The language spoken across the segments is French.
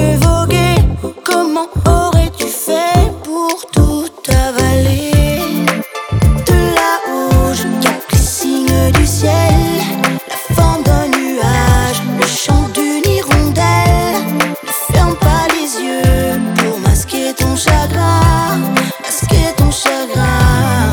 mieux voguer. Comment aurais-tu fait pour tout avaler? De là-haut, je capte les signes du ciel, la forme d'un nuage, le chant d'une hirondelle. Ne ferme pas les yeux pour masquer ton chagrin, masquer ton chagrin.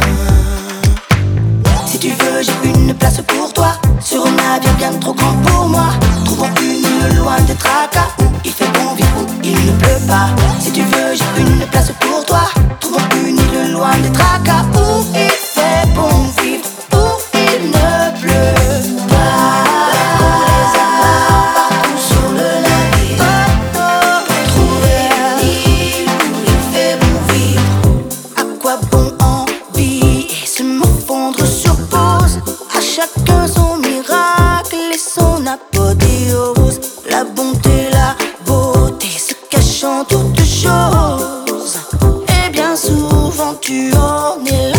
Si tu veux, j'ai une place pour toi sur un navire bien trop grand pour moi. Trouvons une île loin des tracas où il fait bon vivre, où il ne pleut pas. Si tu veux, j'ai une place pour toi. Trouvons une île loin des tracas où il fait bon vivre, où il ne pleut pas. Les amarres partout sur le navire. Trouver une île où il fait bon vivre. À quoi bon envie et se morfondre sur pause? À chacun son miracle et son apothéose. La bonté, la beauté se cachant toutes choses. Et bien souvent tu en es là.